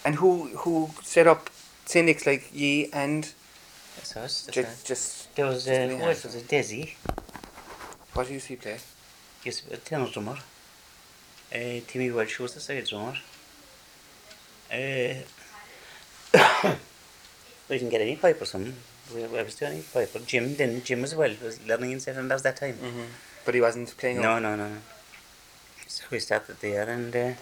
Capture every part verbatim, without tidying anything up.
And who who set up Saint Nick's, like ye and That's us. That's just, us. just There was, just uh, Lee who else Hansen. was it? Desi. What do you see play? Yes, a tenor drummer. Uh, Timmy Welsh was the side drummer. Uh, we didn't get any pipe or something. We, we was doing any pipe. But Jim didn't. Jim as well was learning in Seven Bells that time. Mm-hmm. But he wasn't playing No, up. no, no, no. So we started there and uh,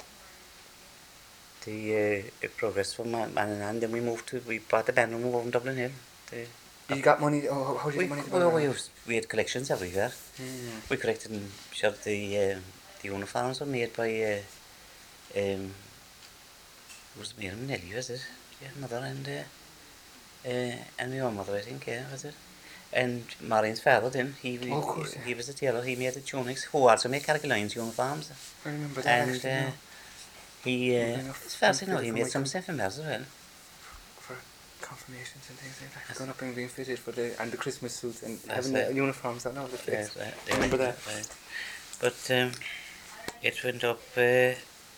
the uh, it progressed from man and hand. Then we moved to, we bought the band room over in Dublin Hill. The, You got money? Oh, how did you we, get money to we, buy we, that? used, we had collections everywhere. Mm. We collected and showed the uh, the uniforms were made by uh, um, was it made in Nelly, was it? Yeah, mother and uh, uh, and my own mother, I think, yeah, was it? And Marian's father then, he he, Oh, of course, yeah. he was a tailor, he made the tunics, who also made Carrigaline uniforms. I remember that And actually. uh, No. he, You've uh, enough as far as I know, fitted he for made my some com- Saint Bells as well. for confirmations and things like that. Yes. Going up and being fitted for the and the Christmas suits and That's having right. the uniforms on all the place. Yes, right, I remember that. Right. But um, it went up, uh,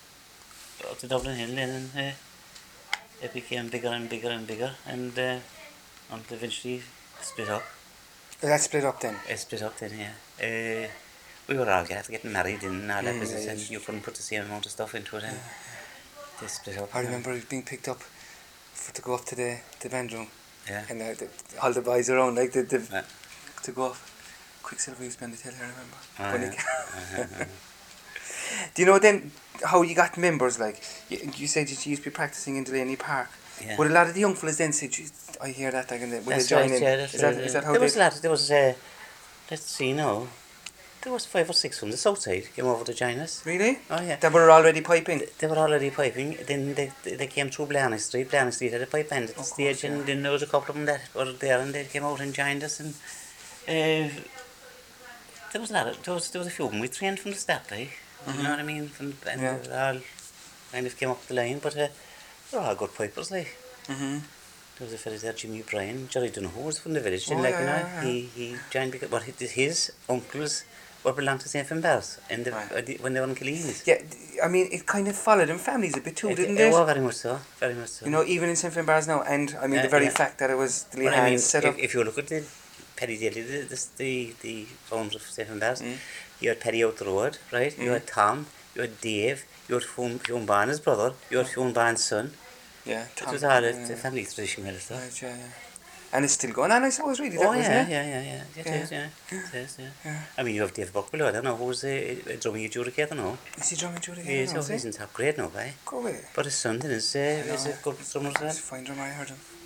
up to Dublin Hill then, and uh, it became bigger and bigger and bigger, and uh, until eventually split up. That split up then. It split up then, yeah. Uh, we were all get- getting married and all that Mm, business, yeah, and yeah. you couldn't put the same amount of stuff into it, and they split up. I remember it being picked up for to go up to the the band room, Yeah. and uh, the, all the boys around like the, the Yeah. to go up. Quicksilver used to be on the tail, I remember. Oh, When yeah. he- Uh-huh, uh-huh. Do you know then how you got members? Like you, you said that you used to be practicing in Delaney Park. Yeah. Would a lot of the young fellas then say, "Geez, I hear that," like, and they, would they That's join right, in? yeah, that's is right. that is that how there they? was a lot, there was, uh, let's see now, there was five or six from the south side came over to join us. Really? Oh, yeah. That were already piping. They, they were already piping, then they, they came through Blarney Street. Blarney Street had a pipe band at the Of stage, course, and yeah. then there was a couple of them that were there, and they came out and joined us, and uh, there was a lot of, there was, there was a few of them we trained from the start, like, you know what I mean, from, and Yeah. they all kind of came up the line, but uh, they were all good pipers, like. Mm-hmm. There was a fella there, Jimmy O'Brien, Jerry Donoghue was from the village, Oh, and like, yeah, you know, yeah, yeah. he, he joined because, but his, his uncles were belonged to Saint Finbarrs in the, Right. uh, the, when they were in Killeen. Yeah, d- I mean, it kind of followed in families a bit too, It, didn't it, it? oh, very much so, very much so. You know, even in Saint Finbarrs now, and I mean, the Uh, very yeah. fact that it was the But I mean, Lehan's set if, up. if you look at the Paddy Daly, the, the, the, the farms of Saint Finbarrs, Mm. you had Paddy out the road, right? You Mm. had Tom, you had Dave, you had Fionn Fionn Barnes' brother, you had Fionn Barnes' son. Yeah, It Tom, was all a, yeah, a family tradition, kind of stuff. right, yeah, yeah. And it's still going on, I suppose, really, that, Oh, wasn't yeah, it? yeah, yeah, yeah, it Yeah. is, yeah, it is, yeah. Yeah. I mean, you have Dave Buck below, I don't know who's a, a drumming adjudicator now. Is he drumming Judy He again? is, oh, he's in top grade now, guy. Go away. But his son then is, uh, I is a know. good drummer as well. He's a fine drummer, I heard him.